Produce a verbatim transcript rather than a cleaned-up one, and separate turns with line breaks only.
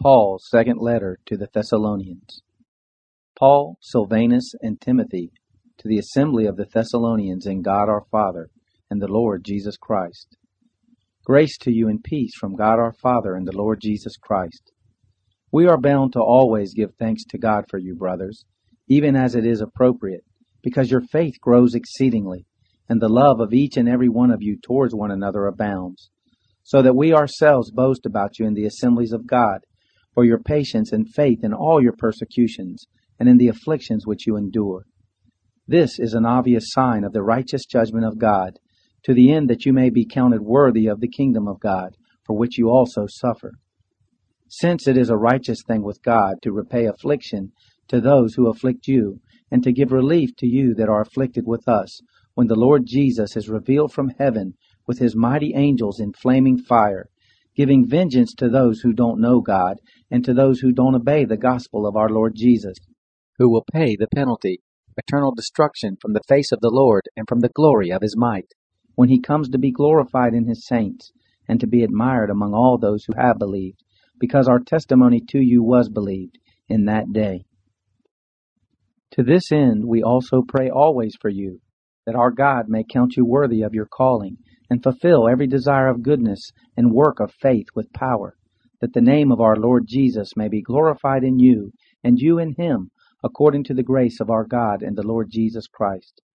Paul's second letter to the Thessalonians. Paul, Silvanus, and Timothy, to the assembly of the Thessalonians in God our Father and the Lord Jesus Christ. Grace to you and peace from God our Father and the Lord Jesus Christ. We are bound to always give thanks to God for you, brothers, even as it is appropriate, because your faith grows exceedingly, and the love of each and every one of you towards one another abounds, so that we ourselves boast about you in the assemblies of God, for your patience and faith in all your persecutions, and in the afflictions which you endure. This is an obvious sign of the righteous judgment of God, to the end that you may be counted worthy of the kingdom of God, for which you also suffer. Since it is a righteous thing with God to repay affliction to those who afflict you, and to give relief to you that are afflicted with us, when the Lord Jesus is revealed from heaven with his mighty angels in flaming fire, giving vengeance to those who don't know God, and to those who don't obey the gospel of our Lord Jesus, who will pay the penalty, eternal destruction from the face of the Lord and from the glory of his might, when he comes to be glorified in his saints, and to be admired among all those who have believed, because our testimony to you was believed in that day. To this end we also pray always for you, that our God may count you worthy of your calling, and fulfill every desire of goodness and work of faith with power, that the name of our Lord Jesus may be glorified in you, and you in him, according to the grace of our God and the Lord Jesus Christ.